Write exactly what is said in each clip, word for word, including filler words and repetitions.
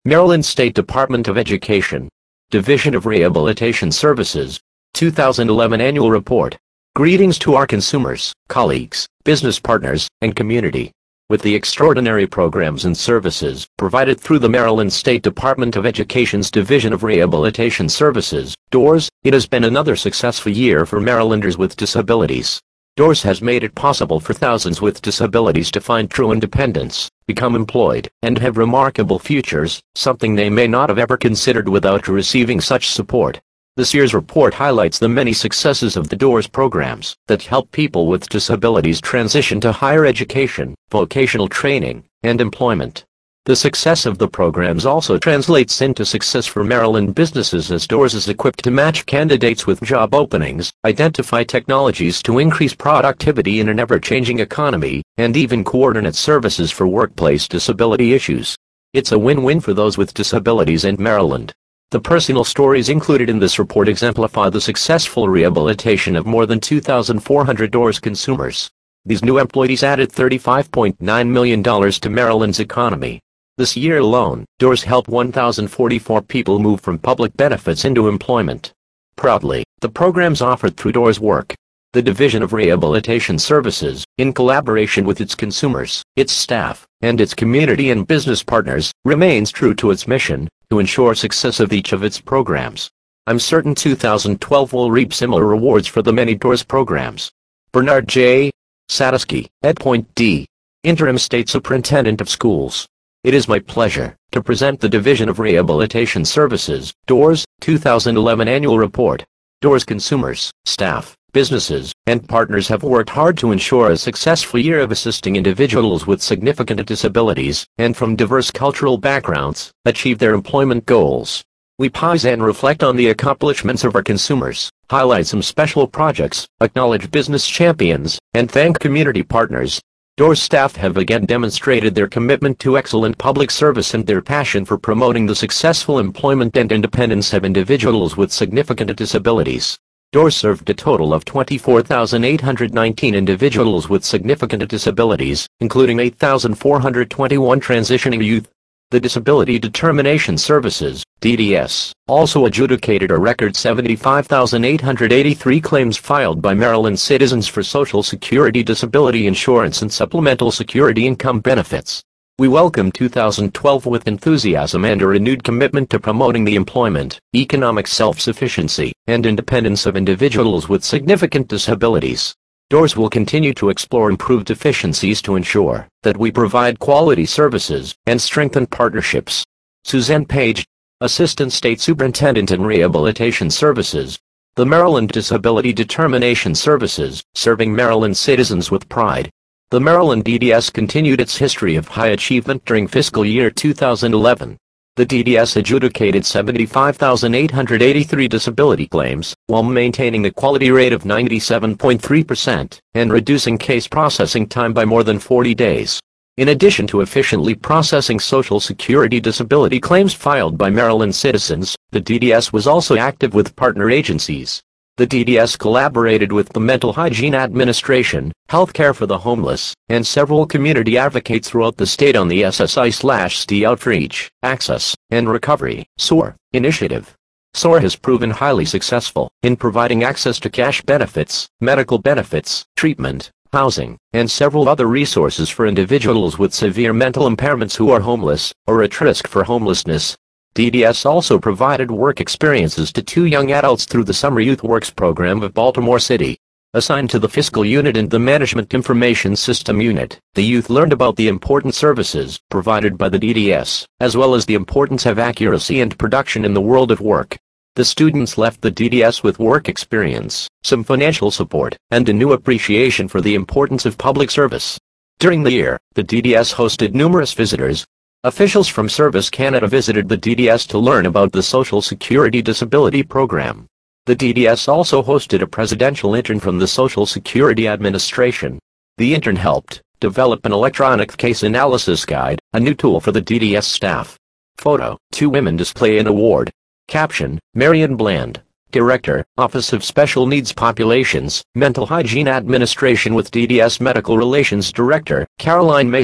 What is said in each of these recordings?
Maryland State Department of Education, Division of Rehabilitation Services, two thousand eleven Annual Report. Greetings to our consumers, colleagues, business partners, and community. With the extraordinary programs and services provided through the Maryland State Department of Education's Division of Rehabilitation Services, DOORS, it has been another successful year for Marylanders with disabilities. DOORS has made it possible for thousands with disabilities to find true independence, become employed, and have remarkable futures, something they may not have ever considered without receiving such support. This year's report highlights the many successes of the DOORS programs that help people with disabilities transition to higher education, vocational training, and employment. The success of the programs also translates into success for Maryland businesses, as DOORS is equipped to match candidates with job openings, identify technologies to increase productivity in an ever-changing economy, and even coordinate services for workplace disability issues. It's a win-win for those with disabilities and Maryland. The personal stories included in this report exemplify the successful rehabilitation of more than two thousand four hundred DOORS consumers. These new employees added thirty-five point nine million dollars to Maryland's economy. This year alone, DOORS helped one thousand forty-four people move from public benefits into employment. Proudly, the programs offered through DOORS work. The Division of Rehabilitation Services, in collaboration with its consumers, its staff, and its community and business partners, remains true to its mission to ensure success of each of its programs. I'm certain two thousand twelve will reap similar rewards for the many DOORS programs. Bernard J. Sadowski, Ed Point D. Interim State Superintendent of Schools. It is my pleasure to present the Division of Rehabilitation Services, DOORS, two thousand eleven Annual Report. DOORS consumers, staff, businesses, and partners have worked hard to ensure a successful year of assisting individuals with significant disabilities, and from diverse cultural backgrounds, achieve their employment goals. We pause and reflect on the accomplishments of our consumers, highlight some special projects, acknowledge business champions, and thank community partners. DOORS staff have again demonstrated their commitment to excellent public service and their passion for promoting the successful employment and independence of individuals with significant disabilities. DOORS served a total of twenty-four thousand eight hundred nineteen individuals with significant disabilities, including eight thousand four hundred twenty-one transitioning youth. The Disability Determination Services, D D S, also adjudicated a record seventy-five thousand eight hundred eighty-three claims filed by Maryland citizens for Social Security disability insurance and supplemental security income benefits. We welcome two thousand twelve with enthusiasm and a renewed commitment to promoting the employment, economic self-sufficiency, and independence of individuals with significant disabilities. DOORS will continue to explore improved efficiencies to ensure that we provide quality services and strengthen partnerships. Suzanne Page, Assistant State Superintendent in Rehabilitation Services. The Maryland Disability Determination Services, serving Maryland citizens with pride. The Maryland D D S continued its history of high achievement during fiscal year two thousand eleven. The D D S adjudicated seventy-five thousand eight hundred eighty-three disability claims, while maintaining a quality rate of ninety-seven point three percent, and reducing case processing time by more than forty days. In addition to efficiently processing Social Security disability claims filed by Maryland citizens, the D D S was also active with partner agencies. The D D S collaborated with the Mental Hygiene Administration, Healthcare for the Homeless, and several community advocates throughout the state on the S S I S D Outreach, Access, and Recovery S O A R initiative. S O A R has proven highly successful in providing access to cash benefits, medical benefits, treatment, housing, and several other resources for individuals with severe mental impairments who are homeless, or at risk for homelessness. D D S also provided work experiences to two young adults through the Summer Youth Works program of Baltimore City. Assigned to the Fiscal Unit and the Management Information System Unit, the youth learned about the important services provided by the D D S, as well as the importance of accuracy and production in the world of work. The students left the D D S with work experience, some financial support, and a new appreciation for the importance of public service. During the year, the D D S hosted numerous visitors. Officials from Service Canada visited the D D S to learn about the Social Security Disability Program. The D D S also hosted a presidential intern from the Social Security Administration. The intern helped develop an electronic case analysis guide, a new tool for the D D S staff. Photo: two women display an award. Caption: Marion Bland, Director, Office of Special Needs Populations, Mental Hygiene Administration with D D S Medical Relations Director, Caroline Mason.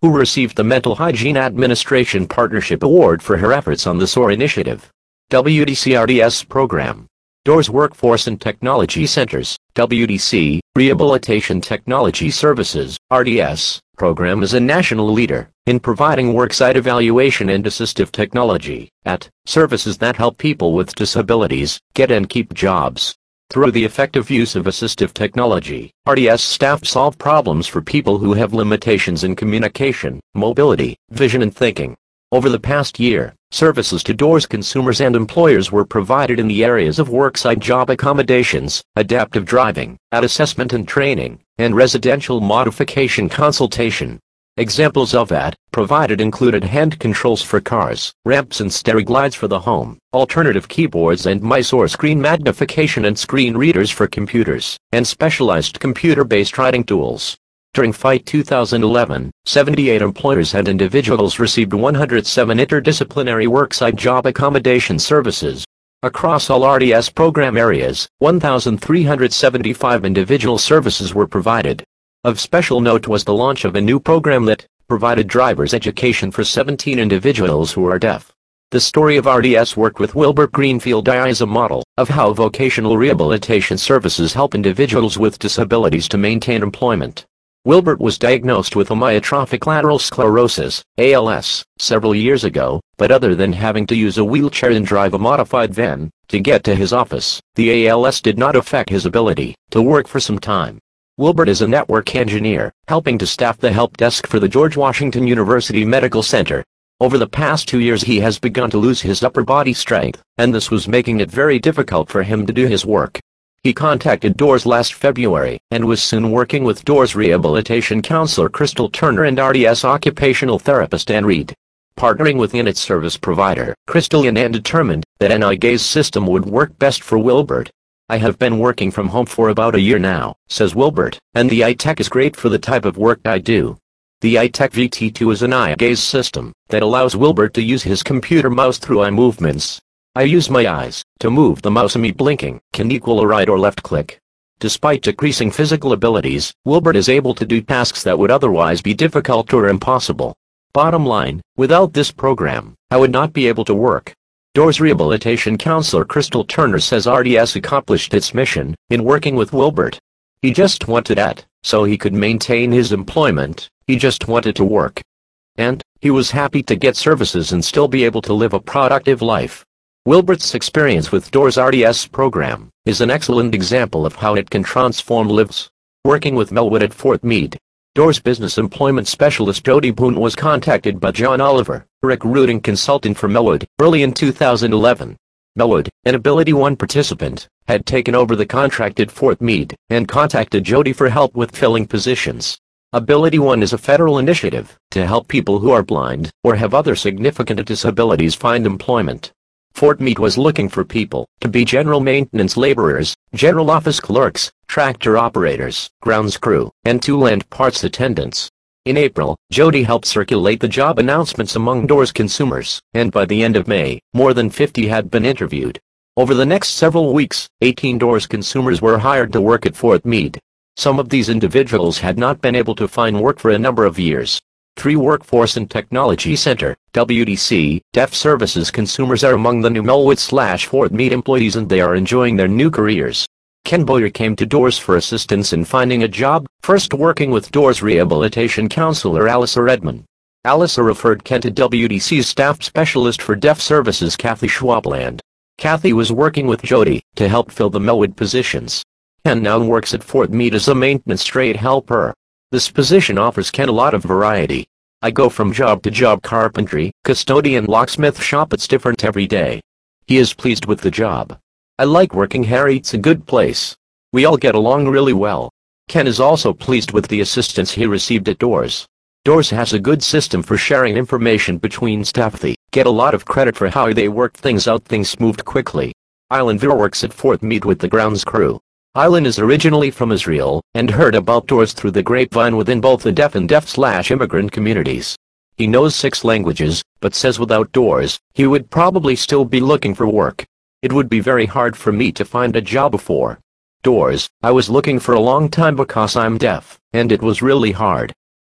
who received the Mental Hygiene Administration Partnership Award for her efforts on the S O A R initiative. W D C R D S program. Doors Workforce and Technology Centers, W D C, Rehabilitation Technology Services, R D S, program is a national leader in providing worksite evaluation and assistive technology at services that help people with disabilities get and keep jobs. Through the effective use of assistive technology, R D S staff solve problems for people who have limitations in communication, mobility, vision and thinking. Over the past year, services to Doors consumers and employers were provided in the areas of worksite job accommodations, adaptive driving, ad assessment and training, and residential modification consultation. Examples of that provided included hand controls for cars, ramps and stairglides for the home, alternative keyboards and mice or screen magnification and screen readers for computers, and specialized computer-based writing tools. During F Y two thousand eleven, seventy-eight employers and individuals received one hundred seven interdisciplinary worksite job accommodation services. Across all R D S program areas, one thousand three hundred seventy-five individual services were provided. Of special note was the launch of a new program that provided driver's education for seventeen individuals who are deaf. The story of R D S work with Wilbert Greenfield I is a model of how vocational rehabilitation services help individuals with disabilities to maintain employment. Wilbert was diagnosed with amyotrophic lateral sclerosis, A L S, several years ago, but other than having to use a wheelchair and drive a modified van to get to his office, the A L S did not affect his ability to work for some time. Wilbert is a network engineer, helping to staff the help desk for the George Washington University Medical Center. Over the past two years he has begun to lose his upper body strength, and this was making it very difficult for him to do his work. He contacted Doors last February, and was soon working with Doors rehabilitation counselor Crystal Turner and R D S occupational therapist Ann Reed. Partnering with its service provider, Crystal and Ann determined that an eye gaze system would work best for Wilbert. I have been working from home for about a year now, says Wilbert, and the iTech is great for the type of work I do. The iTech V T two is an eye gaze system that allows Wilbert to use his computer mouse through eye movements. I use my eyes to move the mouse, and me blinking can equal a right or left click. Despite decreasing physical abilities, Wilbert is able to do tasks that would otherwise be difficult or impossible. Bottom line, without this program, I would not be able to work. Doors rehabilitation counselor Crystal Turner says R D S accomplished its mission in working with Wilbert. He just wanted that, so he could maintain his employment. He just wanted to work. And he was happy to get services and still be able to live a productive life. Wilbert's experience with Doors R D S program is an excellent example of how it can transform lives. Working with Melwood at Fort Meade, Doors business employment specialist Jody Boone was contacted by John Oliver, recruiting consultant for Melwood, early in two thousand eleven. Melwood, an Ability One participant, had taken over the contract at Fort Meade and contacted Jody for help with filling positions. Ability One is a federal initiative to help people who are blind or have other significant disabilities find employment. Fort Meade was looking for people to be general maintenance laborers, general office clerks, tractor operators, grounds crew, and tool and parts attendants. In April, Jody helped circulate the job announcements among Doors consumers, and by the end of May, more than fifty had been interviewed. Over the next several weeks, eighteen Doors consumers were hired to work at Fort Meade. Some of these individuals had not been able to find work for a number of years. Three Workforce and Technology Center, W D C, Deaf Services consumers are among the new Melwood slash Fort Meade employees, and they are enjoying their new careers. Ken Boyer came to Doors for assistance in finding a job, first working with Doors rehabilitation counselor Alyssa Redman. Alyssa referred Ken to W D C's staff specialist for Deaf Services Kathy Schwabland. Kathy was working with Jody to help fill the Melwood positions. Ken now works at Fort Meade as a maintenance trade helper. This position offers Ken a lot of variety. I go from job to job, carpentry, custodian, locksmith shop, it's different every day. He is pleased with the job. I like working here, it's a good place. We all get along really well. Ken is also pleased with the assistance he received at Doors. Doors has a good system for sharing information between staff. They get a lot of credit for how they work things out, things moved quickly. Ilan Vir works at Fort Meade with the grounds crew. Ilan is originally from Israel, and heard about Doors through the grapevine within both the deaf and deaf-slash-immigrant communities. He knows six languages, but says without Doors, he would probably still be looking for work. It would be very hard for me to find a job before Doors. I was looking for a long time because I'm deaf, and it was really hard.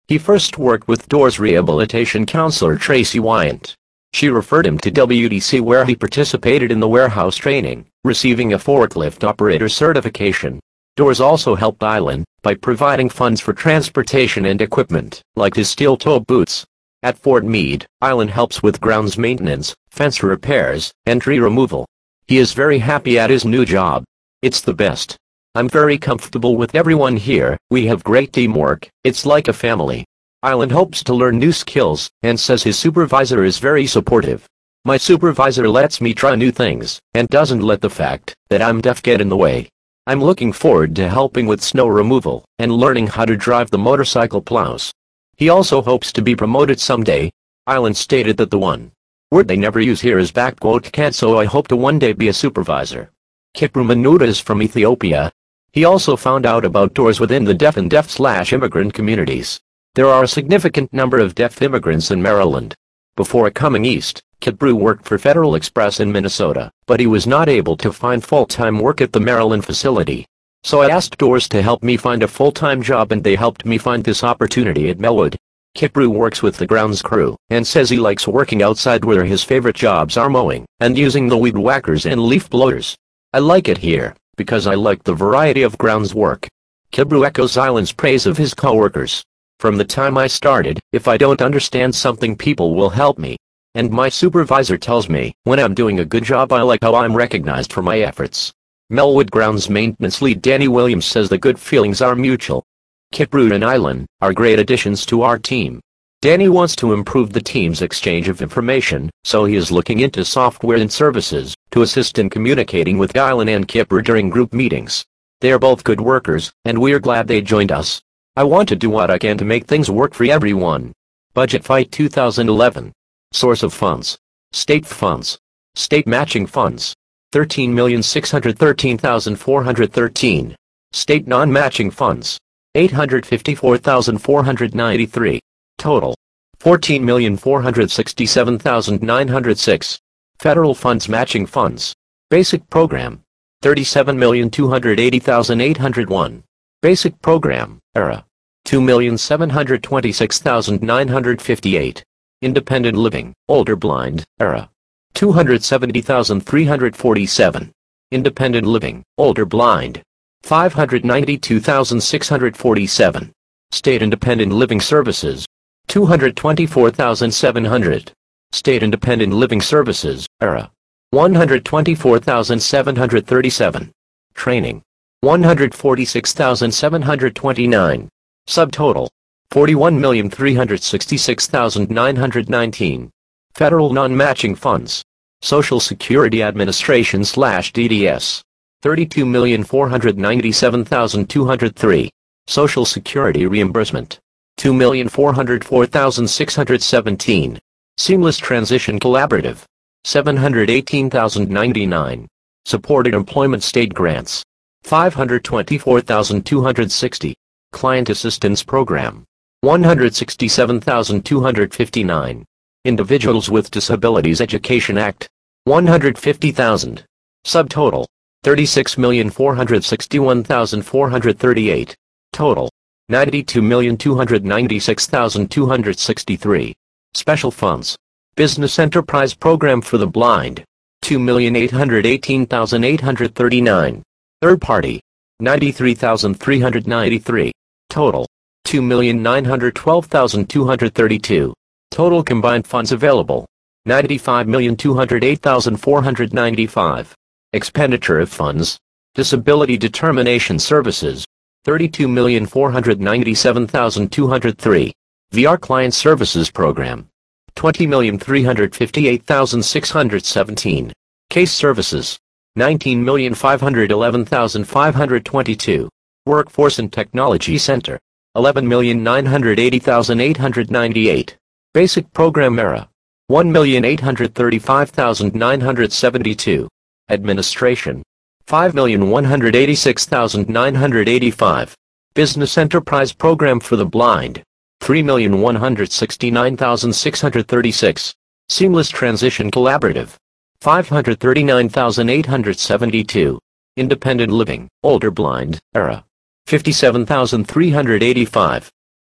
He first worked with Doors rehabilitation counselor Tracy Wyant. She referred him to W D C, where he participated in the warehouse training, receiving a forklift operator certification. Doors also helped Island by providing funds for transportation and equipment, like his steel-toe boots. At Fort Meade, Island helps with grounds maintenance, fence repairs, and tree removal. He is very happy at his new job. It's the best. I'm very comfortable with everyone here. We have great teamwork. It's like a family. Island hopes to learn new skills, and says his supervisor is very supportive. My supervisor lets me try new things, and doesn't let the fact that I'm deaf get in the way. I'm looking forward to helping with snow removal, and learning how to drive the motorcycle plows. He also hopes to be promoted someday. Island stated that the one word they never use here is backquote can't, so I hope to one day be a supervisor. Kipru Manuta is from Ethiopia. He also found out about Doors within the deaf and deaf-slash-immigrant communities. There are a significant number of deaf immigrants in Maryland. Before coming east, Kipru worked for Federal Express in Minnesota, but he was not able to find full-time work at the Maryland facility. So I asked Doors to help me find a full-time job, and they helped me find this opportunity at Melwood. Kipru works with the grounds crew, and says he likes working outside, where his favorite jobs are mowing and using the weed whackers and leaf blowers. I like it here, because I like the variety of grounds work. Kipru echoes Island's praise of his co-workers. From the time I started, if I don't understand something, people will help me. And my supervisor tells me, when I'm doing a good job, I like how I'm recognized for my efforts. Melwood Grounds Maintenance Lead Danny Williams says the good feelings are mutual. Kipru and Island are great additions to our team. Danny wants to improve the team's exchange of information, so he is looking into software and services to assist in communicating with Island and Kipru during group meetings. They are both good workers, and we're glad they joined us. I want to do what I can to make things work for everyone. Budget Fight two thousand eleven. Source of funds: state funds. State matching funds: thirteen million six hundred thirteen thousand four hundred thirteen. State non-matching funds: eight hundred fifty-four thousand four hundred ninety-three. Total: fourteen million four hundred sixty-seven thousand nine hundred six. Federal funds matching funds. Basic program: thirty-seven million two hundred eighty thousand eight hundred one. Basic program, era: two million seven hundred twenty-six thousand nine hundred fifty-eight. Independent living, older blind, era: two hundred seventy thousand three hundred forty-seven. Independent living, older blind, five hundred ninety-two thousand six hundred forty-seven. State independent living services, two hundred twenty-four thousand seven hundred. State independent living services, era: one hundred twenty-four thousand seven hundred thirty-seven. Training, one hundred forty-six thousand seven hundred twenty-nine. Subtotal: forty-one million three hundred sixty-six thousand nine hundred nineteen. Federal non-matching funds. Social Security Administration slash D D S. thirty-two million four hundred ninety-seven thousand two hundred three. Social Security reimbursement. two million four hundred four thousand six hundred seventeen. Seamless Transition Collaborative. seven hundred eighteen thousand ninety-nine. Supported Employment State Grants. five hundred twenty-four thousand two hundred sixty. Client Assistance Program. one hundred sixty-seven thousand two hundred fifty-nine. Individuals with Disabilities Education Act. one hundred fifty thousand. Subtotal: thirty-six million four hundred sixty-one thousand four hundred thirty-eight. Total: ninety-two million two hundred ninety-six thousand two hundred sixty-three. Special funds. Business Enterprise Program for the Blind. two million eight hundred eighteen thousand eight hundred thirty-nine. Third party. ninety-three thousand three hundred ninety-three. Total: two million nine hundred twelve thousand two hundred thirty-two. Total combined funds available: ninety-five million two hundred eight thousand four hundred ninety-five. Expenditure of funds. Disability Determination Services, thirty-two million four hundred ninety-seven thousand two hundred three. V R Client Services Program, twenty million three hundred fifty-eight thousand six hundred seventeen. Case Services, nineteen million five hundred eleven thousand five hundred twenty-two. Workforce and Technology Center, eleven million nine hundred eighty thousand eight hundred ninety-eight. Basic Program Era, one million eight hundred thirty-five thousand nine hundred seventy-two. Administration, five million one hundred eighty-six thousand nine hundred eighty-five. Business Enterprise Program for the Blind, three million one hundred sixty-nine thousand six hundred thirty-six. Seamless Transition Collaborative, five hundred thirty-nine thousand eight hundred seventy-two. Independent Living, Older Blind, Era, fifty-seven thousand three hundred eighty-five.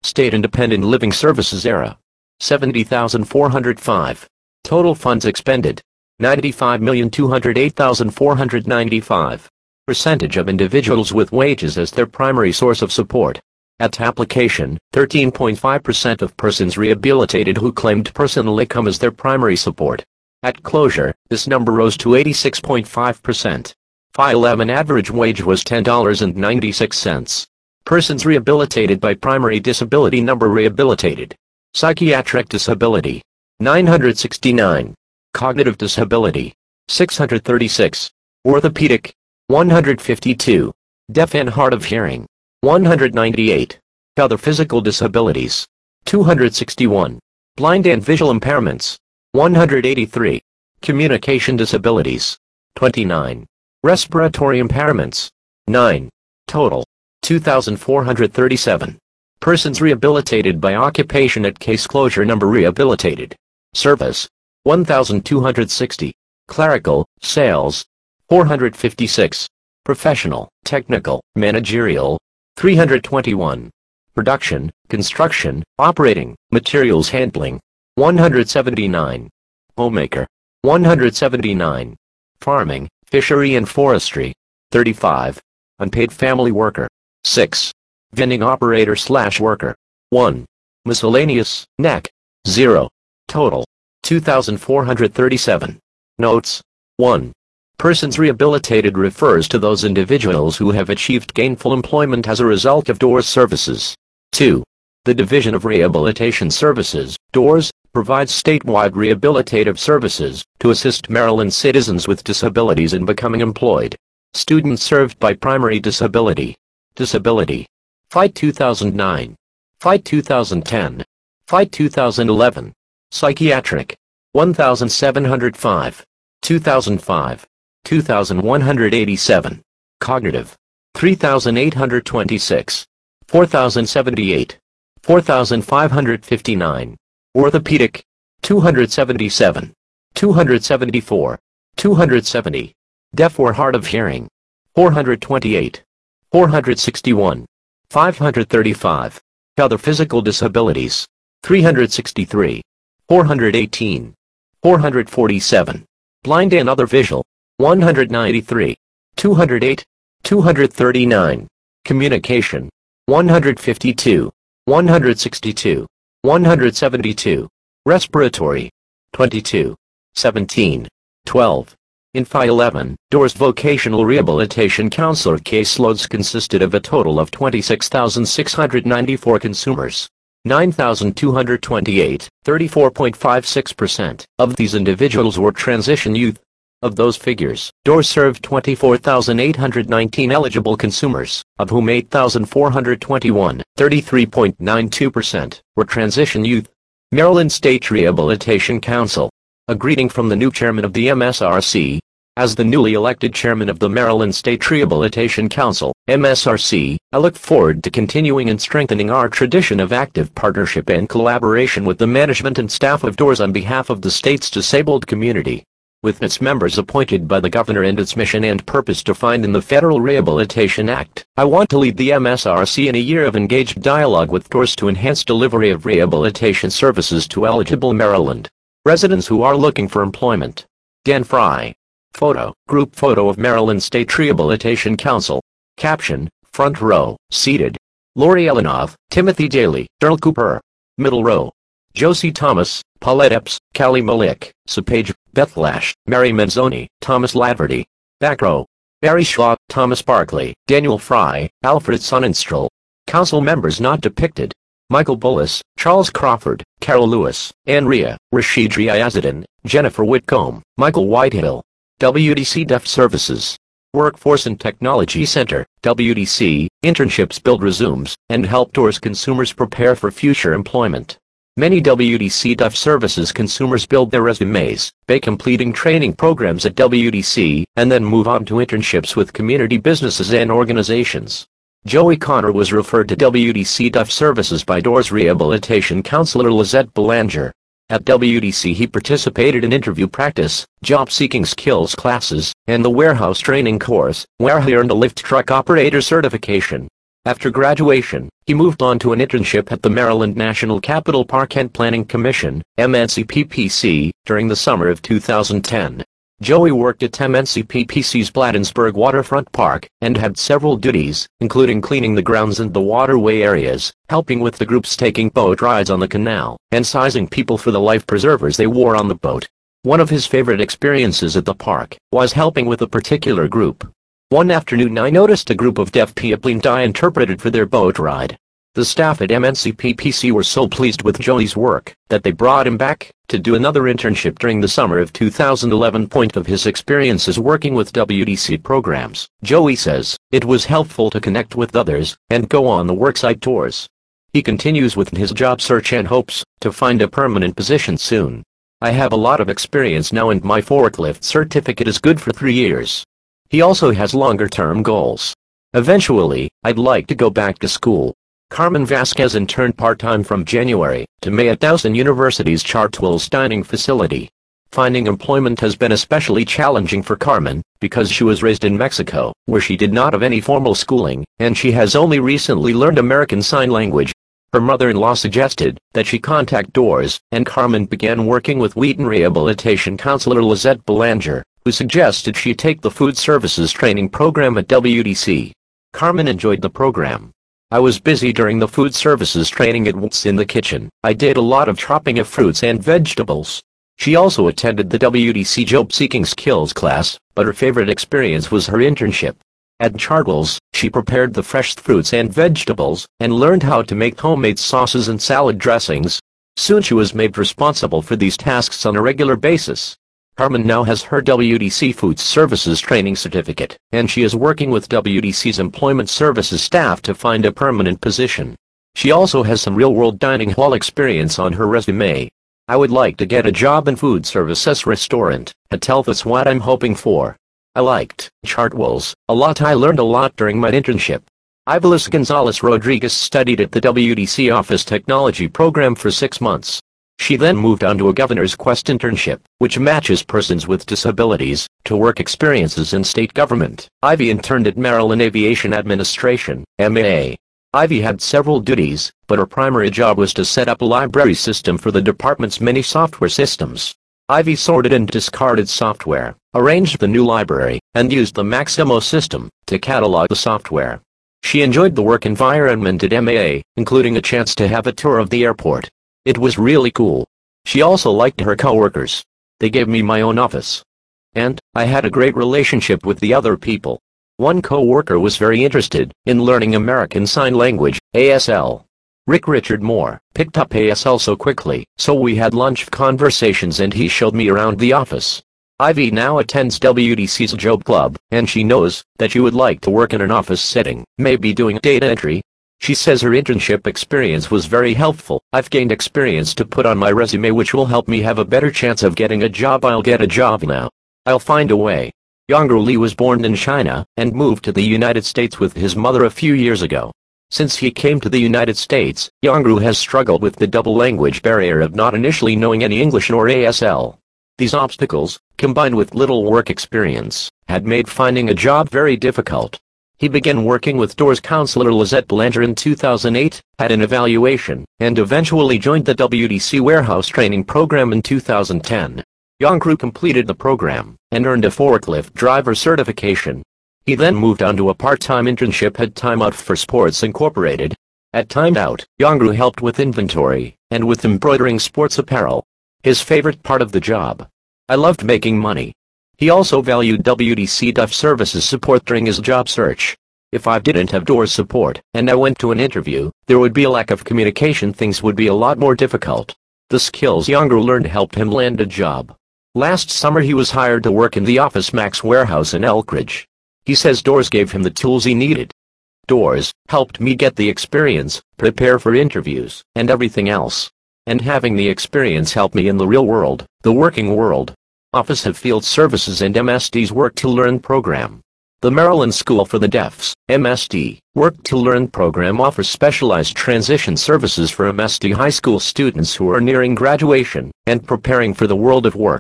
State Independent Living Services era, seventy thousand four hundred five. Total funds expended, ninety-five million two hundred eight thousand four hundred ninety-five. Percentage of individuals with wages as their primary source of support. At application, thirteen point five percent of persons rehabilitated who claimed personal income as their primary support. At closure, this number rose to eighty-six point five percent. five eleven average wage was ten dollars and ninety-six cents. Persons rehabilitated by primary disability number rehabilitated. Psychiatric disability, nine hundred sixty-nine. Cognitive disability, six hundred thirty-six. Orthopedic, one hundred fifty-two. Deaf and hard of hearing, one hundred ninety-eight. Other physical disabilities, two hundred sixty-one. Blind and visual impairments, one hundred eighty-three. Communication disabilities, twenty-nine. Respiratory impairments, nine. Total, two thousand four hundred thirty-seven. Persons rehabilitated by occupation at case closure number rehabilitated. Service, one thousand two hundred sixty. Clerical, sales, four hundred fifty-six. Professional, technical, managerial, three hundred twenty-one. Production, construction, operating, materials handling, one hundred seventy-nine. Homemaker, one hundred seventy-nine. Farming, fishery and forestry, thirty-five. Unpaid family worker, six. Vending operator slash worker, one. Miscellaneous, N E C, zero. Total, two thousand four hundred thirty-seven. Notes, one. Persons rehabilitated refers to those individuals who have achieved gainful employment as a result of D O R S services. two. The Division of Rehabilitation Services, D O R S, provides statewide rehabilitative services to assist Maryland citizens with disabilities in becoming employed. Students served by primary disability. Disability. Fight two thousand nine. Fight two thousand ten. Fight two thousand eleven. Psychiatric, one thousand seven hundred five. two thousand five. two thousand one hundred eighty-seven. Cognitive, three thousand eight hundred twenty-six. four thousand seventy-eight. four thousand five hundred fifty-nine. Orthopedic, two hundred seventy-seven. two hundred seventy-four. two hundred seventy. Deaf or hard of hearing, four hundred twenty-eight. four hundred sixty-one. five hundred thirty-five. Other physical disabilities, three hundred sixty-three. four hundred eighteen. four hundred forty-seven. Blind and other visual, one hundred ninety-three. two hundred eight. two hundred thirty-nine. Communication, one hundred fifty-two. one hundred sixty-two. one hundred seventy-two. Respiratory, twenty-two. seventeen. twelve. In five eleven, D O R S Vocational Rehabilitation Counselor caseloads consisted of a total of twenty-six thousand six hundred ninety-four consumers. nine thousand two hundred twenty-eight, thirty-four point five six percent, of these individuals were transition youth. Of those figures, D O R S served twenty-four thousand eight hundred nineteen eligible consumers, of whom eight thousand four hundred twenty-one, thirty-three point nine two percent, were transition youth. Maryland State Rehabilitation Council. A greeting from the new chairman of the M S R C. As the newly elected chairman of the Maryland State Rehabilitation Council, M S R C, I look forward to continuing and strengthening our tradition of active partnership and collaboration with the management and staff of D O R S on behalf of the state's disabled community. With its members appointed by the governor and its mission and purpose defined in the Federal Rehabilitation Act, I want to lead the M S R C in a year of engaged dialogue with D O R S to enhance delivery of rehabilitation services to eligible Maryland residents who are looking for employment. Dan Fry. Photo, group photo of Maryland State Rehabilitation Council. Caption, front row, seated. Lori Elenov, Timothy Daly, Earl Cooper. Middle row. Josie Thomas, Paulette Epps, Callie Malik, Sapage, Beth Lash, Mary Manzoni, Thomas Laverty. Back row. Barry Shaw, Thomas Barkley, Daniel Fry, Alfred Sonnenstrel. Council members not depicted. Michael Bullis, Charles Crawford, Carol Lewis, Ann Rhea, Rashid Riazuddin, Jennifer Whitcomb, Michael Whitehill. W D C Deaf Services. Workforce and Technology Center, W D C, internships build resumes, and help D O R S consumers prepare for future employment. Many W D C Deaf Services consumers build their resumes by completing training programs at W D C, and then move on to internships with community businesses and organizations. Joey Connor was referred to W D C Deaf Services by D O R S Rehabilitation Counselor Lizette Belanger. At W D C he participated in interview practice, job-seeking skills classes, and the warehouse training course, where he earned a lift truck operator certification. After graduation, he moved on to an internship at the Maryland National Capital Park and Planning Commission, M N C P P C, during the summer of two thousand ten. Joey worked at M N C P P C's Bladensburg Waterfront Park, and had several duties, including cleaning the grounds and the waterway areas, helping with the groups taking boat rides on the canal, and sizing people for the life preservers they wore on the boat. One of his favorite experiences at the park was helping with a particular group. One afternoon I noticed a group of deaf people I interpreted for their boat ride. The staff at M N C P P C were so pleased with Joey's work that they brought him back to do another internship during the summer of two thousand eleven. Point of his experiences working with W D C programs, Joey says, it was helpful to connect with others and go on the worksite tours. He continues with his job search and hopes to find a permanent position soon. I have a lot of experience now and my forklift certificate is good for three years. He also has longer-term goals. Eventually, I'd like to go back to school. Carmen Vasquez interned part-time from January to May at Towson University's Chartwell's dining facility. Finding employment has been especially challenging for Carmen, because she was raised in Mexico, where she did not have any formal schooling, and she has only recently learned American Sign Language. Her mother-in-law suggested that she contact Doors, and Carmen began working with Wheaton Rehabilitation counselor Lizette Belanger, who suggested she take the food services training program at W D C. Carmen enjoyed the program. I was busy during the food services training at What's in the Kitchen. I did a lot of chopping of fruits and vegetables. She also attended the W D C Job Seeking Skills class, but her favorite experience was her internship. At Chartwell's, she prepared the fresh fruits and vegetables, and learned how to make homemade sauces and salad dressings. Soon she was made responsible for these tasks on a regular basis. Carmen now has her W D C Food Services Training Certificate, and she is working with W D C's Employment Services staff to find a permanent position. She also has some real-world dining hall experience on her resume. I would like to get a job in food services restaurant, I tell that's what I'm hoping for. I liked Chartwell's a lot. I learned a lot during my internship. Ibelis Gonzalez Rodriguez studied at the W D C Office Technology program for six months. She then moved on to a Governor's Quest internship, which matches persons with disabilities to work experiences in state government. Ivy interned at Maryland Aviation Administration, M A A. Ivy had several duties, but her primary job was to set up a library system for the department's many software systems. Ivy sorted and discarded software, arranged the new library, and used the Maximo system to catalog the software. She enjoyed the work environment at M A A, including a chance to have a tour of the airport. It was really cool. She also liked her coworkers. They gave me my own office. And I had a great relationship with the other people. One coworker was very interested in learning American Sign Language, A S L. Rick Richard Moore picked up A S L so quickly, so we had lunch conversations and he showed me around the office. Ivy now attends W D C's Job Club, and she knows that she would like to work in an office setting, maybe doing data entry. She says her internship experience was very helpful. I've gained experience to put on my resume which will help me have a better chance of getting a job. I'll get a job now. I'll find a way. Yongru Lee was born in China and moved to the United States with his mother a few years ago. Since he came to the United States, Yongru has struggled with the double language barrier of not initially knowing any English nor A S L. These obstacles, combined with little work experience, had made finding a job very difficult. He began working with Doors counselor Lizette Belanger in two thousand eight, had an evaluation, and eventually joined the W D C warehouse training program in two thousand ten. Yongru completed the program and earned a forklift driver certification. He then moved on to a part-time internship at Time Out for Sports Incorporated. At Time Out, Yongru helped with inventory and with embroidering sports apparel. His favorite part of the job. I loved making money. He also valued W D C deaf services support during his job search. If I didn't have Doors support, and I went to an interview, there would be a lack of communication. Things would be a lot more difficult. The skills Yongru learned helped him land a job. Last summer he was hired to work in the Office Max warehouse in Elkridge. He says Doors gave him the tools he needed. Doors helped me get the experience, prepare for interviews, and everything else. And having the experience helped me in the real world, the working world. Office of Field Services and M S D's Work to Learn program. The Maryland School for the Deaf's M S D Work to Learn program offers specialized transition services for M S D high school students who are nearing graduation and preparing for the world of work.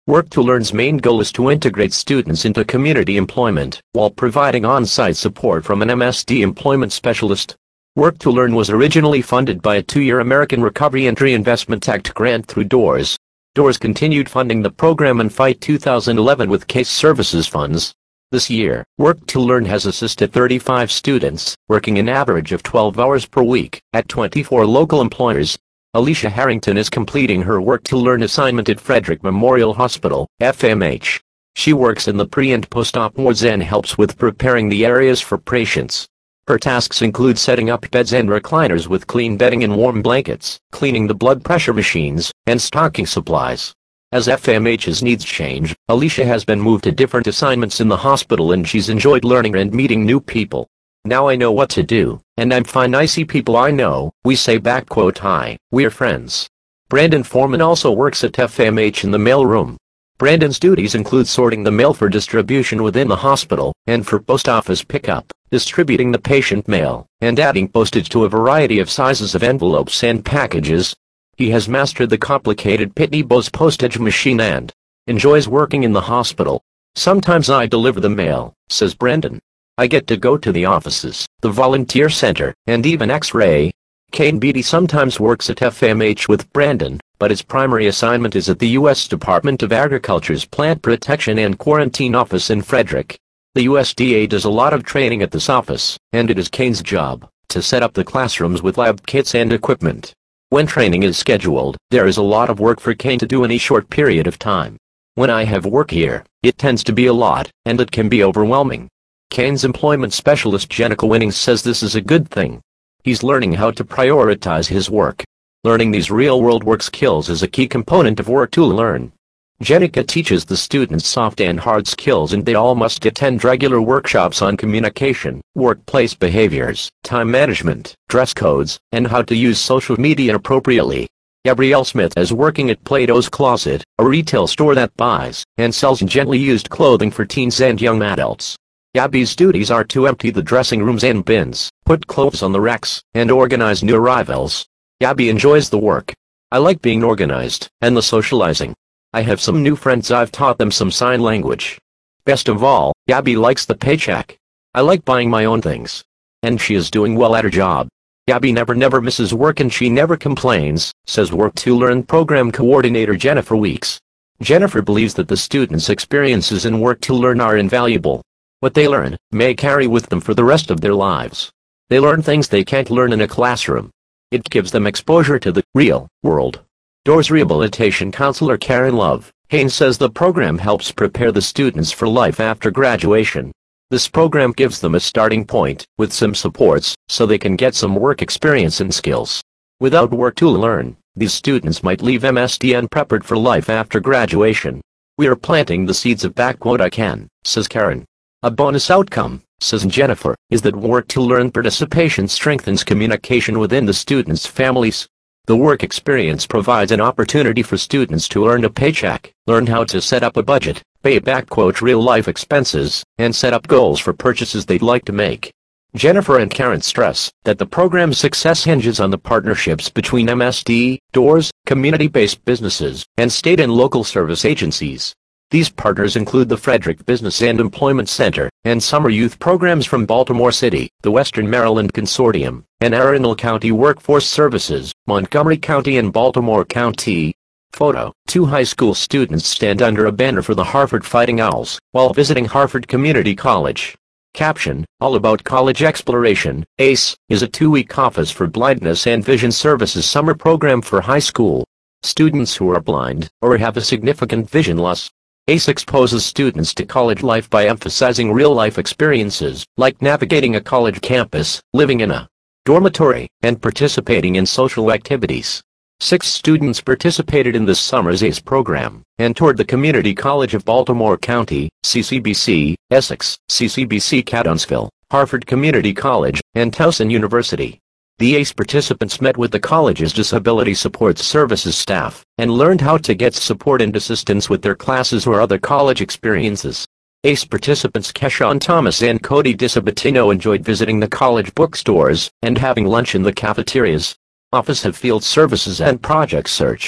Work to Learn's main goal is to integrate students into community employment, while providing on-site support from an M S D employment specialist. Work to Learn was originally funded by a two-year American Recovery and Reinvestment Act grant through DOORS. DOORS continued funding the program in F Y two thousand eleven with CASE Services funds. This year, Work to Learn has assisted thirty-five students, working an average of twelve hours per week, at twenty-four local employers. Alicia Harrington is completing her Work to Learn assignment at Frederick Memorial Hospital, F M H. She works in the pre- and post-op wards and helps with preparing the areas for patients. Her tasks include setting up beds and recliners with clean bedding and warm blankets, cleaning the blood pressure machines, and stocking supplies. As F M H's needs change, Alicia has been moved to different assignments in the hospital and she's enjoyed learning and meeting new people. Now I know what to do, and I'm fine. I see people I know, we say back quote hi, we're friends. Brandon Foreman also works at F M H in the mail room. Brandon's duties include sorting the mail for distribution within the hospital, and for post office pickup, distributing the patient mail, and adding postage to a variety of sizes of envelopes and packages. He has mastered the complicated Pitney Bowes postage machine and enjoys working in the hospital. Sometimes I deliver the mail, says Brandon. I get to go to the offices, the volunteer center, and even X-ray. Kane Beatty sometimes works at F M H with Brandon, but his primary assignment is at the U S Department of Agriculture's Plant Protection and Quarantine Office in Frederick. The U S D A does a lot of training at this office, and it is Kane's job to set up the classrooms with lab kits and equipment. When training is scheduled, there is a lot of work for Kane to do in a short period of time. When I have work here, it tends to be a lot, and it can be overwhelming. Kane's employment specialist Jenica Winnings says this is a good thing. He's learning how to prioritize his work. Learning these real-world work skills is a key component of Work to Learn. Jenica teaches the students soft and hard skills, and they all must attend regular workshops on communication, workplace behaviors, time management, dress codes, and how to use social media appropriately. Gabrielle Smith is working at Plato's Closet, a retail store that buys and sells gently used clothing for teens and young adults. Gabby's duties are to empty the dressing rooms and bins, put clothes on the racks, and organize new arrivals. Gabby enjoys the work. I like being organized, and the socializing. I have some new friends. I've taught them some sign language. Best of all, Gabby likes the paycheck. I like buying my own things. And she is doing well at her job. Gabby never never misses work and she never complains, says Work to Learn program coordinator Jennifer Weeks. Jennifer believes that the students' experiences in Work to Learn are invaluable. What they learn may carry with them for the rest of their lives. They learn things they can't learn in a classroom. It gives them exposure to the real world. DOORS rehabilitation counselor Karen Love Haynes says the program helps prepare the students for life after graduation. This program gives them a starting point, with some supports, so they can get some work experience and skills. Without Work to Learn, these students might leave M S D unprepared for life after graduation. We are planting the seeds of back what I can, says Karen. A bonus outcome, says Jennifer, is that Work to Learn participation strengthens communication within the students' families. The work experience provides an opportunity for students to earn a paycheck, learn how to set up a budget, pay back quote real-life expenses, and set up goals for purchases they'd like to make. Jennifer and Karen stress that the program's success hinges on the partnerships between M S D, DOORS, community-based businesses, and state and local service agencies. These partners include the Frederick Business and Employment Center, and summer youth programs from Baltimore City, the Western Maryland Consortium, and Arundel County Workforce Services, Montgomery County and Baltimore County. Photo: two high school students stand under a banner for the Harvard Fighting Owls, while visiting Harvard Community College. Caption: All About College Exploration. ACE is a two-week Office for Blindness and Vision Services summer program for high school students who are blind, or have a significant vision loss. ACE exposes students to college life by emphasizing real-life experiences, like navigating a college campus, living in a dormitory, and participating in social activities. Six students participated in this summer's ACE program, and toured the Community College of Baltimore County, C C B C, Essex, C C B C Catonsville, Harvard Community College, and Towson University. The ACE participants met with the college's Disability Support Services staff, and learned how to get support and assistance with their classes or other college experiences. ACE participants Keshawn Thomas and Cody Disabatino enjoyed visiting the college bookstores, and having lunch in the cafeterias. Office of Field Services and Project Search.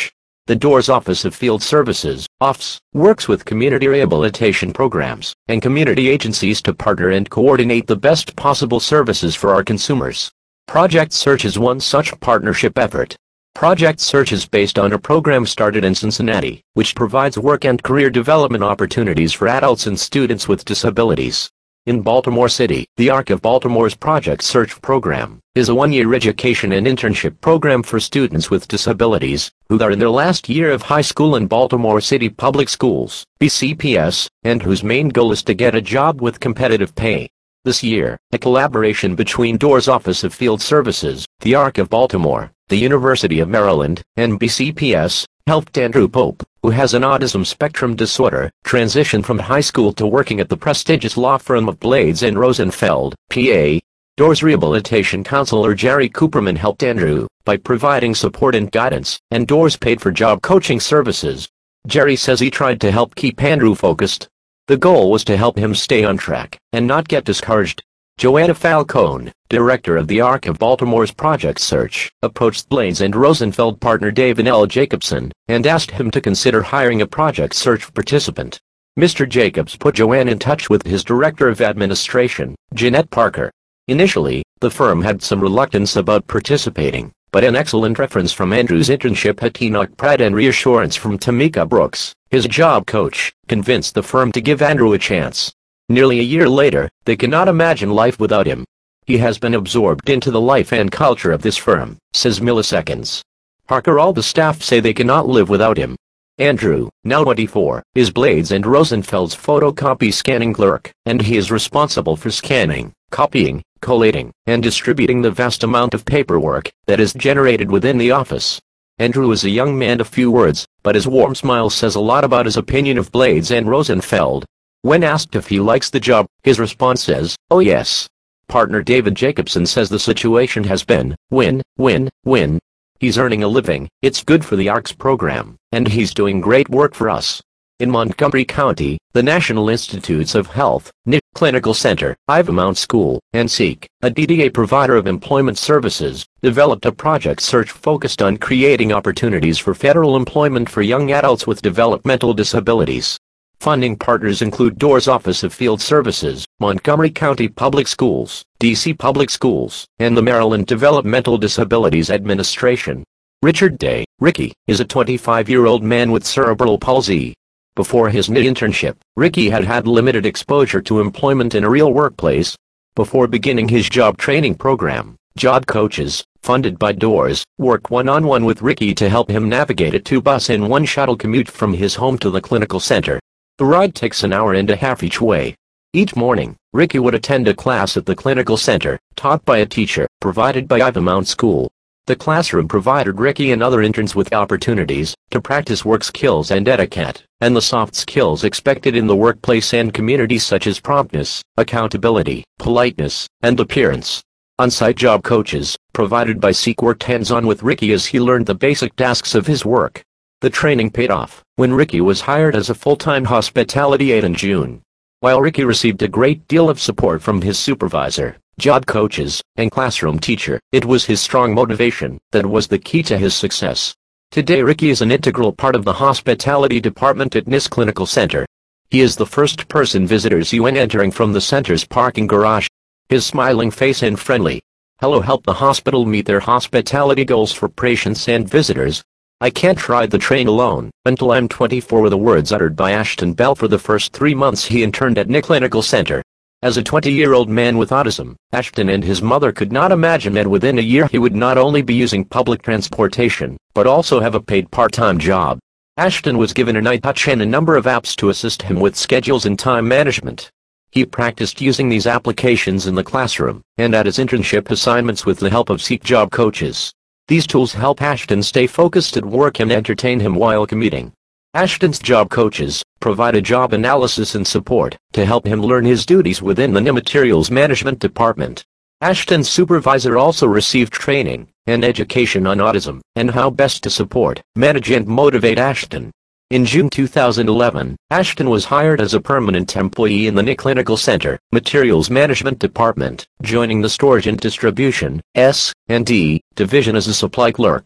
The DOORS Office of Field Services, O F S, works with community rehabilitation programs and community agencies to partner and coordinate the best possible services for our consumers. Project Search is one such partnership effort. Project Search is based on a program started in Cincinnati, which provides work and career development opportunities for adults and students with disabilities. In Baltimore City, the Arc of Baltimore's Project Search program is a one-year education and internship program for students with disabilities who are in their last year of high school in Baltimore City Public Schools, B C P S, and whose main goal is to get a job with competitive pay. This year, a collaboration between DOORS Office of Field Services, the Arc of Baltimore, the University of Maryland, and B C P S, helped Andrew Pope, who has an autism spectrum disorder, transition from high school to working at the prestigious law firm of Blades and Rosenfeld, P A. DOORS rehabilitation counselor Jerry Cooperman helped Andrew by providing support and guidance, and DOORS paid for job coaching services. Jerry says he tried to help keep Andrew focused. The goal was to help him stay on track and not get discouraged. Joanna Falcone, director of the Arc of Baltimore's Project Search, approached Blades and Rosenfeld partner David L. Jacobson and asked him to consider hiring a Project Search participant. Mister Jacobs put Joanne in touch with his director of administration, Jeanette Parker. Initially, the firm had some reluctance about participating, but an excellent reference from Andrew's internship at Enoch Pratt and reassurance from Tamika Brooks, his job coach, convinced the firm to give Andrew a chance. Nearly a year later, they cannot imagine life without him. He has been absorbed into the life and culture of this firm, says Milliseconds. Parker. All the staff say they cannot live without him. Andrew, now twenty-four, is Blades and Rosenfeld's photocopy scanning clerk, and he is responsible for scanning, copying, collating, and distributing the vast amount of paperwork that is generated within the office. Andrew is a young man of few words, but his warm smile says a lot about his opinion of Blades and Rosenfeld. When asked if he likes the job, his response says, "Oh yes." Partner David Jacobson says the situation has been win, win, win. He's earning a living, it's good for the Arc's program, and he's doing great work for us. In Montgomery County, the National Institutes of Health, N I C Clinical Center, Ivamount School, and SEEK, a D D A provider of employment services, developed a project search focused on creating opportunities for federal employment for young adults with developmental disabilities. Funding partners include DOORS Office of Field Services, Montgomery County Public Schools, D C Public Schools, and the Maryland Developmental Disabilities Administration. Richard Day, Ricky, is a twenty-five-year-old man with cerebral palsy. Before his N I internship, Ricky had had limited exposure to employment in a real workplace. Before beginning his job training program, job coaches, funded by DOORS, work one-on-one with Ricky to help him navigate a two-bus and one shuttle commute from his home to the clinical center. The ride takes an hour and a half each way. Each morning, Ricky would attend a class at the clinical center, taught by a teacher, provided by Ivamount School. The classroom provided Ricky and other interns with opportunities to practice work skills and etiquette, and the soft skills expected in the workplace and community such as promptness, accountability, politeness, and appearance. On-site job coaches, provided by SEEK, worked hands-on with Ricky as he learned the basic tasks of his work. The training paid off when Ricky was hired as a full-time hospitality aide in June. While Ricky received a great deal of support from his supervisor, job coaches, and classroom teacher, it was his strong motivation that was the key to his success. Today Ricky is an integral part of the hospitality department at N I C Clinical Center. He is the first person visitors see when entering from the center's parking garage. His smiling face and friendly hello help the hospital meet their hospitality goals for patients and visitors. "I can't ride the train alone until I'm twenty-four" were the words uttered by Ashton Bell for the first three months he interned at N I C Clinical Center. As a twenty-year-old man with autism, Ashton and his mother could not imagine that within a year he would not only be using public transportation, but also have a paid part-time job. Ashton was given an iTouch and a number of apps to assist him with schedules and time management. He practiced using these applications in the classroom, and at his internship assignments with the help of SEEK job coaches. These tools help Ashton stay focused at work and entertain him while commuting. Ashton's job coaches provide a job analysis and support to help him learn his duties within the N I Materials Management Department. Ashton's supervisor also received training and education on autism and how best to support, manage and motivate Ashton. In June two thousand eleven, Ashton was hired as a permanent employee in the N I C Clinical Center, Materials Management Department, joining the Storage and Distribution, S and D, division as a supply clerk.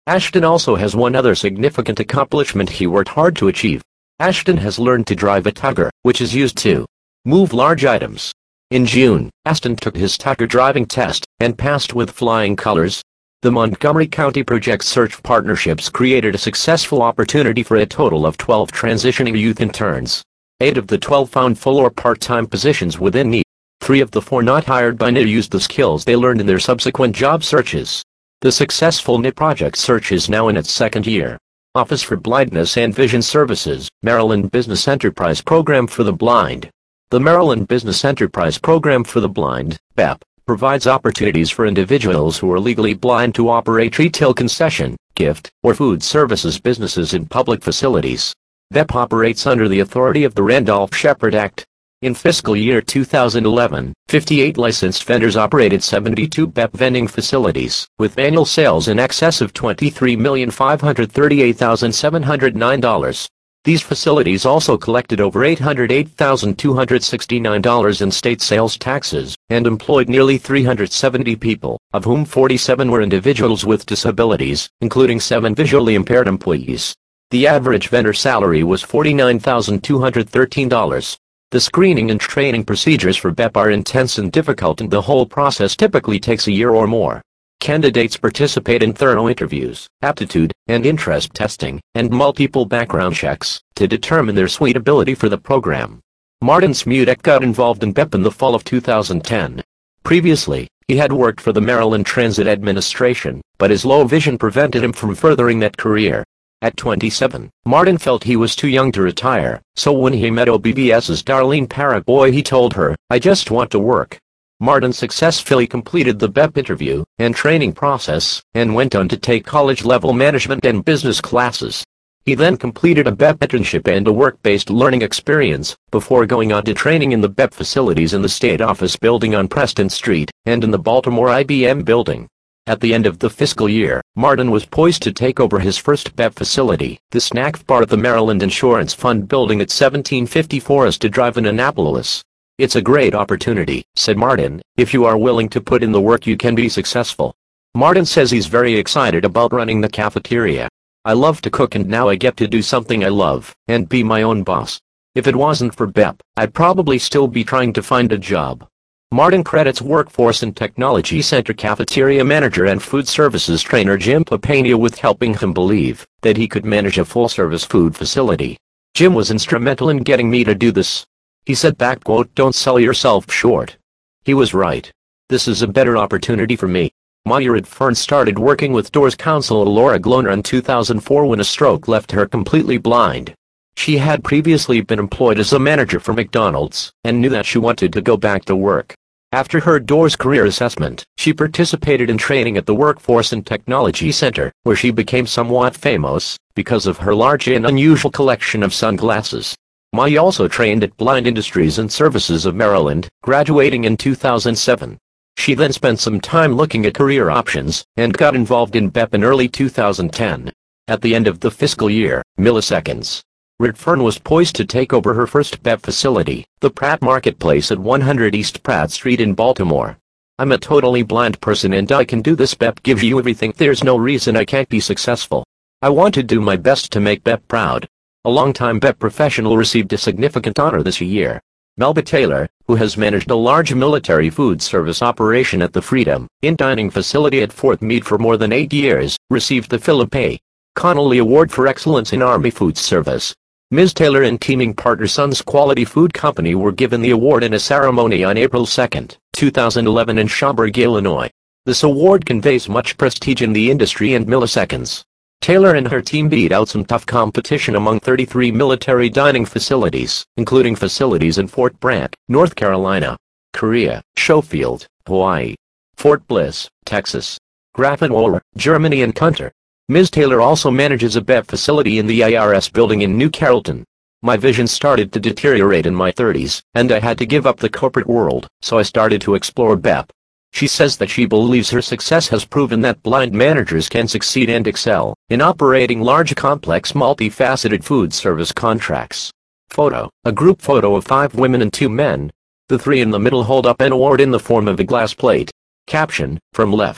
Ashton also has one other significant accomplishment he worked hard to achieve. Ashton has learned to drive a tugger, which is used to move large items. In June, Ashton took his tugger driving test and passed with flying colors. The Montgomery County Project Search Partnerships created a successful opportunity for a total of twelve transitioning youth interns. Eight of the twelve found full or part-time positions within N I E. Three of the four not hired by N I E used the skills they learned in their subsequent job searches. The successful N I E project search is now in its second year. Office for Blindness and Vision Services, Maryland Business Enterprise Program for the Blind. The Maryland Business Enterprise Program for the Blind, B E P, provides opportunities for individuals who are legally blind to operate retail concession, gift, or food services businesses in public facilities. B E P operates under the authority of the Randolph-Shepard Act. In fiscal year two thousand eleven, fifty-eight licensed vendors operated seventy-two B E P vending facilities, with annual sales in excess of twenty-three million five hundred thirty-eight thousand seven hundred nine dollars. These facilities also collected over eight hundred eight thousand two hundred sixty-nine dollars in state sales taxes, and employed nearly three hundred seventy people, of whom forty-seven were individuals with disabilities, including seven visually impaired employees. The average vendor salary was forty-nine thousand two hundred thirteen dollars. The screening and training procedures for B E P are intense and difficult, and the whole process typically takes a year or more. Candidates participate in thorough interviews, aptitude and interest testing, and multiple background checks to determine their suitability for the program. Martin Smutek got involved in B E P in the fall of two thousand ten. Previously, he had worked for the Maryland Transit Administration, but his low vision prevented him from furthering that career. At twenty-seven, Martin felt he was too young to retire, so when he met O B B S's Darlene Paraboy, he told her, "I just want to work." Martin successfully completed the B E P interview and training process, and went on to take college-level management and business classes. He then completed a B E P internship and a work-based learning experience, before going on to training in the B E P facilities in the State Office Building on Preston Street, and in the Baltimore I B M Building. At the end of the fiscal year, Martin was poised to take over his first B E P facility, the snack bar at the Maryland Insurance Fund building at seventeen fifty Forest Drive in Annapolis. "It's a great opportunity," said Martin. "If you are willing to put in the work, you can be successful." Martin says he's very excited about running the cafeteria. "I love to cook, and now I get to do something I love, and be my own boss. If it wasn't for B E P, I'd probably still be trying to find a job." Martin credits Workforce and Technology Center cafeteria manager and food services trainer Jim Papania with helping him believe that he could manage a full-service food facility. "Jim was instrumental in getting me to do this." He said, back quote, "Don't sell yourself short." He was right. "This is a better opportunity for me." Maya Redfern started working with Doors counsel Laura Gloner in two thousand four when a stroke left her completely blind. She had previously been employed as a manager for McDonald's, and knew that she wanted to go back to work. After her Doors career assessment, she participated in training at the Workforce and Technology Center, where she became somewhat famous because of her large and unusual collection of sunglasses. Maya also trained at Blind Industries and Services of Maryland, graduating in two thousand seven. She then spent some time looking at career options, and got involved in B E P in early two thousand ten. At the end of the fiscal year, milliseconds, Redfern was poised to take over her first B E P facility, the Pratt Marketplace at one hundred East Pratt Street in Baltimore. "I'm a totally blind person and I can do this. B E P gives you everything. There's no reason I can't be successful. I want to do my best to make B E P proud." A longtime B E P professional received a significant honor this year. Melba Taylor, who has managed a large military food service operation at the Freedom Inn dining facility at Fort Meade for more than eight years, received the Philip A. Connolly Award for Excellence in Army Food Service. Miz Taylor and teaming partner Sons Quality Food Company were given the award in a ceremony on April second, two thousand eleven in Schaumburg, Illinois. This award conveys much prestige in the industry and milliseconds. Taylor and her team beat out some tough competition among thirty-three military dining facilities, including facilities in Fort Bragg, North Carolina, Korea, Schofield, Hawaii, Fort Bliss, Texas, Grafenwöhr, Germany, and Kunter. Miz Taylor also manages a B E P facility in the I R S building in New Carrollton. "My vision started to deteriorate in my thirties, and I had to give up the corporate world, so I started to explore B E P." She says that she believes her success has proven that blind managers can succeed and excel in operating large, complex, multifaceted food service contracts. Photo: a group photo of five women and two men. The three in the middle hold up an award in the form of a glass plate. Caption: from left.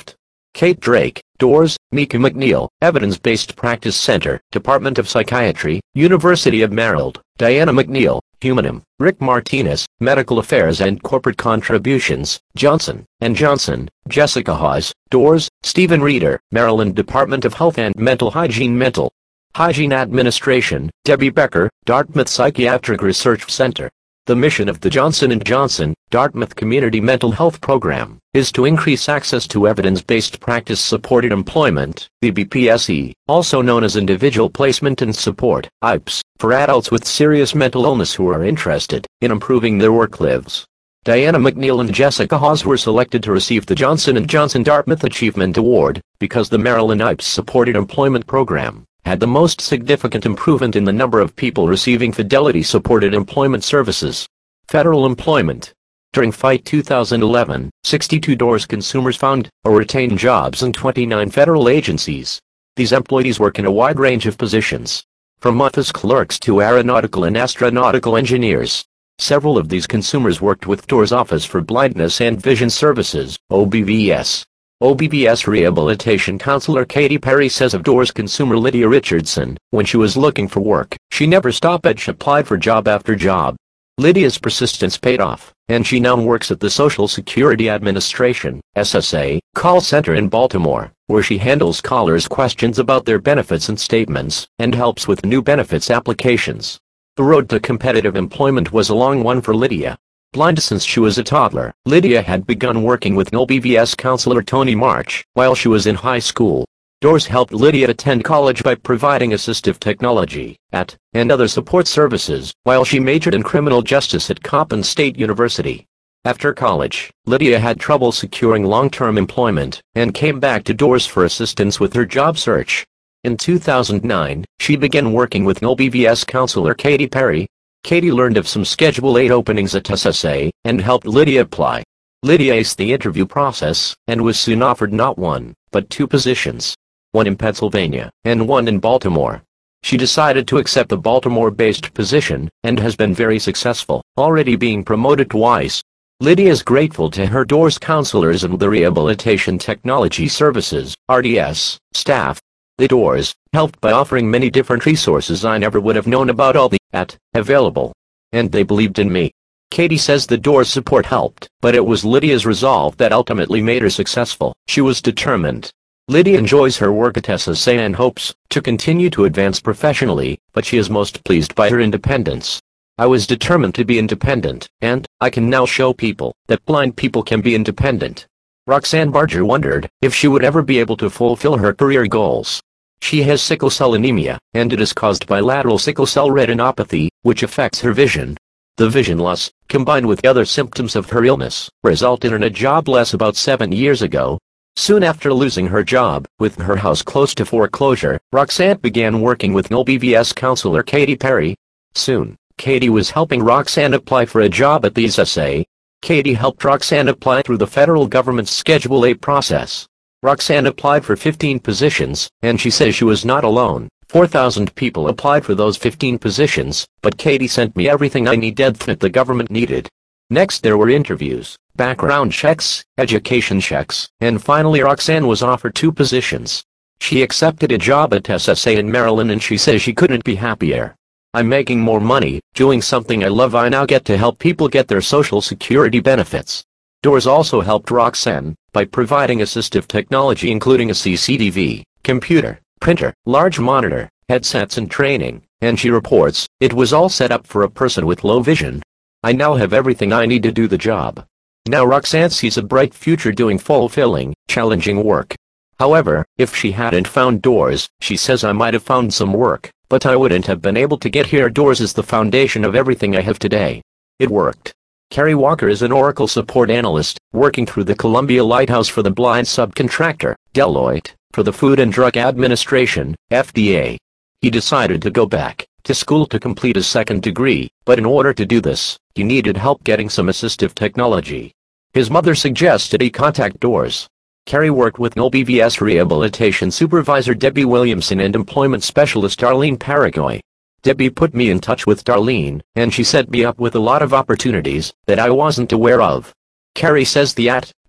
Kate Drake, Doors, Mika McNeil, Evidence-Based Practice Center, Department of Psychiatry, University of Maryland, Diana McNeil, Humanim, Rick Martinez, Medical Affairs and Corporate Contributions, Johnson and Johnson, Jessica Hawes, Doors, Stephen Reeder, Maryland Department of Health and Mental Hygiene Mental Hygiene Administration, Debbie Becker, Dartmouth Psychiatric Research Center. The mission of the Johnson and Johnson, Dartmouth Community Mental Health Program, is to increase access to evidence-based practice-supported employment, the B P S E, also known as Individual Placement and Support, I P S, for adults with serious mental illness who are interested in improving their work lives. Diana McNeil and Jessica Hawes were selected to receive the Johnson and Johnson Dartmouth Achievement Award, because the Maryland I P S-supported employment program had the most significant improvement in the number of people receiving Fidelity-supported employment services. Federal employment. During F Y two thousand eleven, sixty-two Doors consumers found or retained jobs in twenty-nine federal agencies. These employees work in a wide range of positions, from office clerks to aeronautical and astronautical engineers. Several of these consumers worked with Doors Office for Blindness and Vision Services, O B V S. O B V S rehabilitation counselor Katie Perry says of Doors consumer Lydia Richardson, when she was looking for work, she never stopped and she applied for job after job. Lydia's persistence paid off, and she now works at the Social Security Administration, S S A, call center in Baltimore, where she handles callers' questions about their benefits and statements, and helps with new benefits applications. The road to competitive employment was a long one for Lydia. Blind since she was a toddler, Lydia had begun working with O B V S counselor Tony March while she was in high school. Doors helped Lydia attend college by providing assistive technology at and other support services while she majored in criminal justice at Coppin State University. After college, Lydia had trouble securing long-term employment and came back to Doors for assistance with her job search. In two thousand nine, she began working with O B V S counselor Katie Perry. Katie learned of some Schedule eight openings at S S A and helped Lydia apply. Lydia aced the interview process and was soon offered not one, but two positions, one in Pennsylvania and one in Baltimore. She decided to accept the Baltimore-based position and has been very successful, already being promoted twice. Lydia is grateful to her Doors counselors and the Rehabilitation Technology Services, R D S, staff. The Doors helped by offering many different resources I never would have known about all the at available. And they believed in me. Katie says the Doors support helped, but it was Lydia's resolve that ultimately made her successful. She was determined. Lydia enjoys her work at S S A and hopes to continue to advance professionally, but she is most pleased by her independence. I was determined to be independent, and I can now show people that blind people can be independent. Roxanne Barger wondered if she would ever be able to fulfill her career goals. She has sickle cell anemia, and it is caused by bilateral sickle cell retinopathy, which affects her vision. The vision loss, combined with other symptoms of her illness, resulted in a jobless about seven years ago. Soon after losing her job, with her house close to foreclosure, Roxanne began working with O B V S counselor Katie Perry. Soon, Katie was helping Roxanne apply for a job at the S S A. Katie helped Roxanne apply through the federal government's Schedule eight process. Roxanne applied for fifteen positions, and she says she was not alone. four thousand people applied for those fifteen positions, but Katie sent me everything I needed that the government needed. Next there were interviews, background checks, education checks, and finally Roxanne was offered two positions. She accepted a job at S S A in Maryland and she says she couldn't be happier. I'm making more money, doing something I love. I now get to help people get their Social Security benefits. Doors also helped Roxanne by providing assistive technology including a C C T V, computer, printer, large monitor, headsets and training, and she reports, it was all set up for a person with low vision. I now have everything I need to do the job. Now Roxanne sees a bright future doing fulfilling, challenging work. However, if she hadn't found Doors, she says I might have found some work, but I wouldn't have been able to get here. Doors is the foundation of everything I have today. It worked. Carrie Walker is an Oracle support analyst, working through the Columbia Lighthouse for the blind subcontractor, Deloitte, for the Food and Drug Administration, F D A. He decided to go back to school to complete his second degree, but in order to do this, he needed help getting some assistive technology. His mother suggested he contact Doors. Carrie worked with O B V S Rehabilitation Supervisor Debbie Williamson and Employment Specialist Darlene Paragoy. Debbie put me in touch with Darlene, and she set me up with a lot of opportunities that I wasn't aware of. Carrie says the at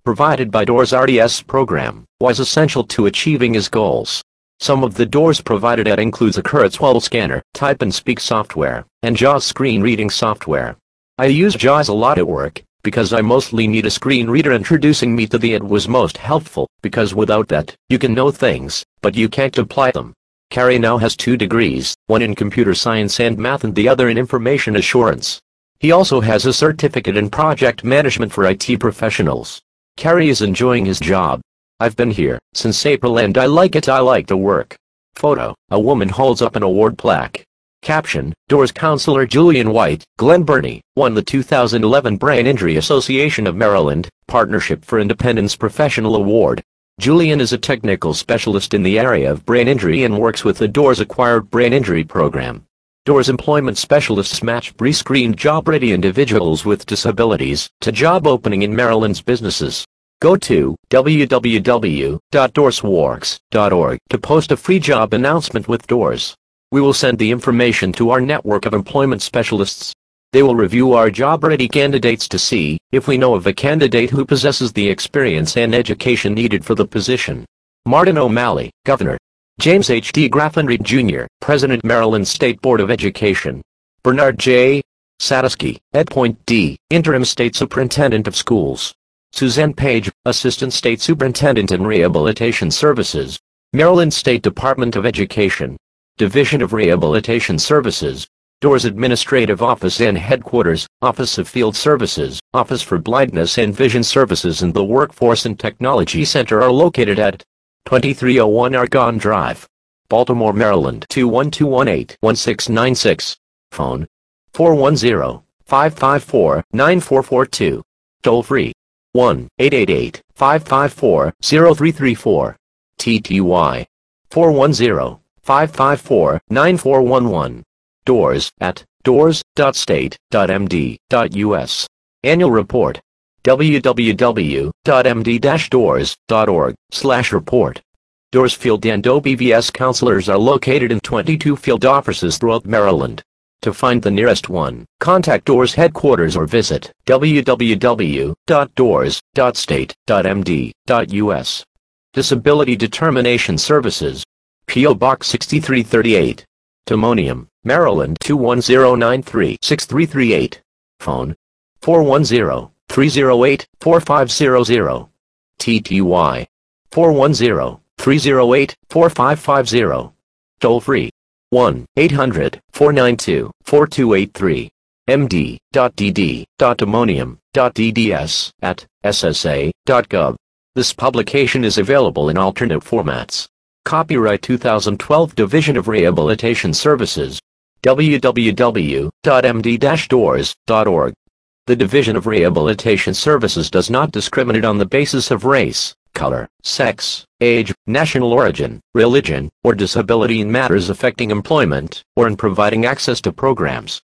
provided by Doors R D S program, was essential to achieving his goals. Some of the doors provided at includes a Kurzweil scanner, type and speak software, and JAWS screen reading software. I use JAWS a lot at work, because I mostly need a screen reader. Introducing me to the it was most helpful, because without that, you can know things, but you can't apply them. Carrie now has two degrees, one in computer science and math and the other in information assurance. He also has a certificate in project management for I T professionals. Carrie is enjoying his job. I've been here since April and I like it. I like the work. Photo: a woman holds up an award plaque. Caption: Doors counselor Julian White, Glen Burnie, won the two thousand eleven Brain Injury Association of Maryland Partnership for Independence Professional Award. Julian is a technical specialist in the area of brain injury and works with the Doors Acquired Brain Injury Program. Doors employment specialists match pre-screened job-ready individuals with disabilities to job opening in Maryland's businesses. Go to w w w dot doorsworks dot org to post a free job announcement with Doors. We will send the information to our network of employment specialists. They will review our job-ready candidates to see if we know of a candidate who possesses the experience and education needed for the position. Martin O'Malley, Governor. James H. D. Graffenreid, Junior, President, Maryland State Board of Education. Bernard J. Sadowski, Ed Point D., Interim State Superintendent of Schools. Suzanne Page, Assistant State Superintendent in Rehabilitation Services. Maryland State Department of Education. Division of Rehabilitation Services. Doors Administrative Office and Headquarters, Office of Field Services, Office for Blindness and Vision Services and the Workforce and Technology Center are located at twenty-three oh one Argonne Drive, Baltimore, Maryland two one two one eight one six nine six. Phone: four one zero, five five four, nine four four two. Toll free: one eight eight eight, five five four, zero three three four. T T Y: four one zero, five five four, nine four one one. Doors at doors dot state dot m d dot u s. Annual Report: w w w dot m d dash doors dot org slash report. Doors Field and O B V S counselors are located in twenty-two field offices throughout Maryland. To find the nearest one, contact Doors headquarters or visit w w w dot doors dot state dot m d dot u s. Disability Determination Services. P O Box sixty-three thirty-eight. Timonium, Maryland two one zero nine three six three three eight. Phone: four one zero, three zero eight, four five zero zero. T T Y: four one zero, three zero eight, four five five zero. Toll free: one eight hundred, four nine two, four two eight three. m d dot d d dot timonium dot d d s at s s a dot gov. This publication is available in alternate formats. Copyright two thousand twelve Division of Rehabilitation Services. w w w dot m d dash doors dot org. The Division of Rehabilitation Services does not discriminate on the basis of race, color, sex, age, national origin, religion, or disability in matters affecting employment, or in providing access to programs.